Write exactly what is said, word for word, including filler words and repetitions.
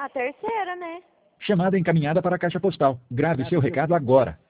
A terceira, né? Chamada encaminhada para a caixa postal. Grave seu recado agora.